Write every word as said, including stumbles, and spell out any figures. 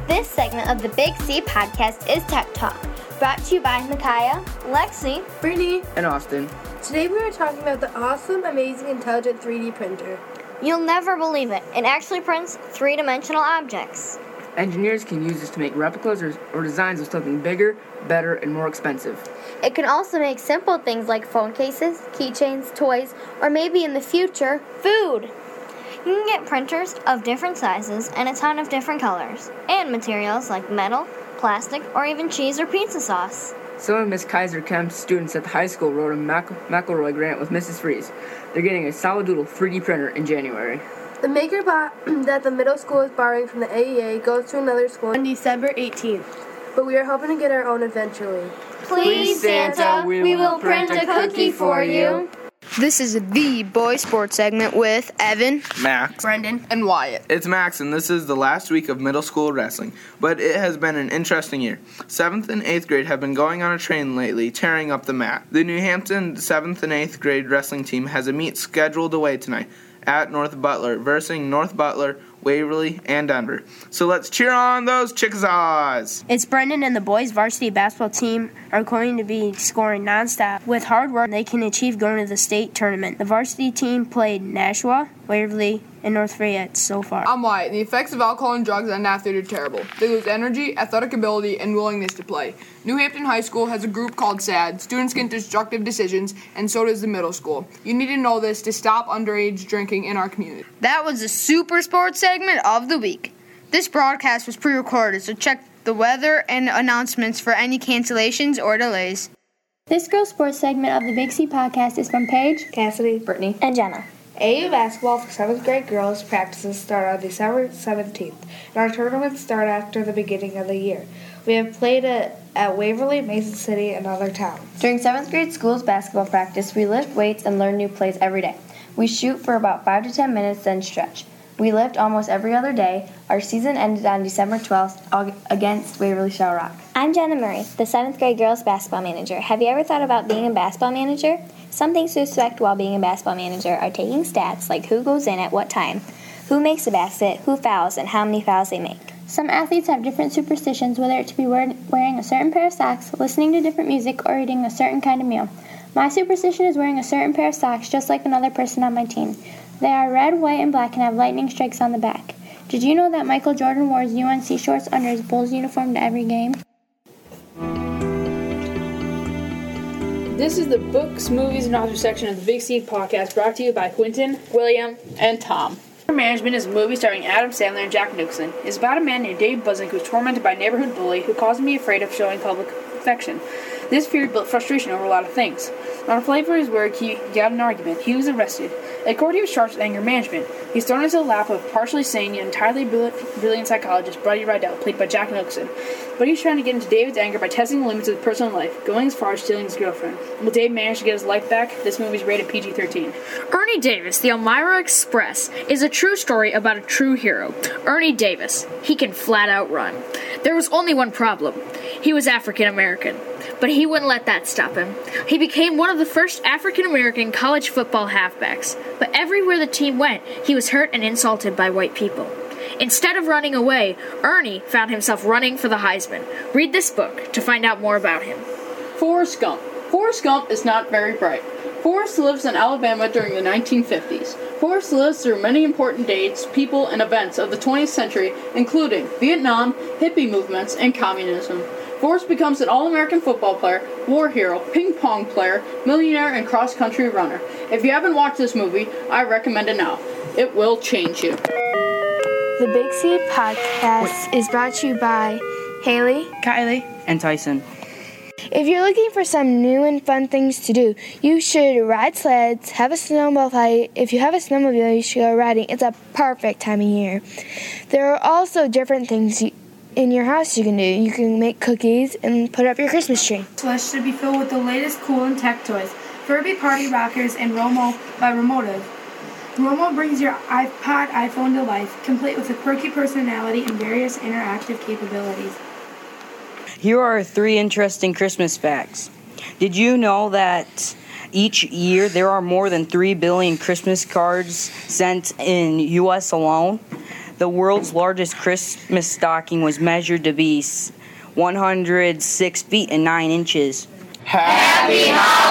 This segment of the Big C podcast is Tech Talk, brought to you by Micaiah, Lexi, Brittany, and Austin. Today we are talking about the awesome, amazing, intelligent three D printer. You'll never believe it. It actually prints three-dimensional objects. Engineers can use this to make replicas or, or designs of something bigger, better, and more expensive. It can also make simple things like phone cases, keychains, toys, or maybe in the future, food. You can get printers of different sizes and a ton of different colors, and materials like metal, plastic, or even cheese or pizza sauce. Some of Miss Kaiser Kemp's students at the high school wrote a Mac- McElroy grant with Missus Freeze. They're getting a Solidoodle three D printer in January. The maker bot that the middle school is borrowing from the A E A goes to another school on December eighteenth, but we are hoping to get our own eventually. Please, Santa, we will print a cookie for you. This is the Boy Sports segment with Evan, Max, Brendan, and Wyatt. It's Max, and this is the last week of middle school wrestling, but it has been an interesting year. seventh and eighth grade have been going on a train lately, tearing up the mat. The New Hampton seventh and eighth grade wrestling team has a meet scheduled away tonight at North Butler, versus North Butler, Waverly, and Denver. So let's cheer on those Chickasaws! It's Brendan and the boys' varsity basketball team are going to be scoring nonstop. With hard work, they can achieve going to the state tournament. The varsity team played Nashua, Waverly, and North Fayette so far. I'm Wyatt. The effects of alcohol and drugs on athletes are terrible. They lose energy, athletic ability, and willingness to play. New Hampton High School has a group called SAD. Students get destructive decisions, and so does the middle school. You need to know this to stop underage drinking in our community. That was the Super Sports segment of the week. This broadcast was pre-recorded, so check the weather and announcements for any cancellations or delays. This girls' sports segment of the Big C podcast is from Paige, Cassidy, Brittany, and Jenna. A U basketball for seventh grade girls practices start on December seventeenth, and our tournaments start after the beginning of the year. We have played at, at Waverly, Mason City, and other towns. During seventh grade school's basketball practice, we lift weights and learn new plays every day. We shoot for about five to ten minutes, then stretch. We lift almost every other day. Our season ended on December twelfth against Waverly Shell Rock. I'm Jenna Murray, the seventh grade girls basketball manager. Have you ever thought about being a basketball manager? Some things to expect while being a basketball manager are taking stats like who goes in at what time, who makes the basket, who fouls, and how many fouls they make. Some athletes have different superstitions, whether it to be wearing a certain pair of socks, listening to different music, or eating a certain kind of meal. My superstition is wearing a certain pair of socks just like another person on my team. They are red, white, and black and have lightning strikes on the back. Did you know that Michael Jordan wore his U N C shorts under his Bulls uniform to every game? This is the Books, Movies, and Authors section of the Big C podcast, brought to you by Quentin, William, and Tom. Management is a movie starring Adam Sandler and Jack Nicholson. It's about a man named Dave Buzzink who's tormented by a neighborhood bully who caused him to be afraid of showing public affection. This fear built frustration over a lot of things. On a flight for his work, he got in an argument. He was arrested. At court, he was charged with anger management. He's thrown into the lap of partially sane yet entirely brilliant psychologist Buddy Rydell, played by Jack Nicholson. But he's trying to get into David's anger by testing the limits of his personal life, going as far as stealing his girlfriend. Will Dave manage to get his life back? This movie's rated P G thirteen. Ernie Davis, the Elmira Express, is a true story about a true hero. Ernie Davis. He can flat out run. There was only one problem. He was African American. But he wouldn't let that stop him. He became one of the first African-American college football halfbacks. But everywhere the team went, he was hurt and insulted by white people. Instead of running away, Ernie found himself running for the Heisman. Read this book to find out more about him. Forrest Gump. Forrest Gump is not very bright. Forrest lives in Alabama during the nineteen fifties. Forrest lives through many important dates, people, and events of the twentieth century, including Vietnam, hippie movements, and communism. Forrest becomes an All-American football player, war hero, ping pong player, millionaire, and cross-country runner. If you haven't watched this movie, I recommend it now. It will change you. The Big C podcast is brought to you by Haley, Kylie, and Tyson. If you're looking for some new and fun things to do, you should ride sleds, have a snowball fight. If you have a snowmobile, you should go riding. It's a perfect time of year. There are also different things you in your house you can do. You can make cookies and put up your Christmas tree. Slush should be filled with the latest cool and tech toys. Furby Party Rockers and Romo by Remotive. Romo brings your iPod, iPhone to life, complete with a quirky personality and various interactive capabilities. Here are three interesting Christmas facts. Did you know that each year there are more than three billion Christmas cards sent in U S alone? the world's largest Christmas stocking was measured to be one hundred six feet and nine inches. Happy Holidays!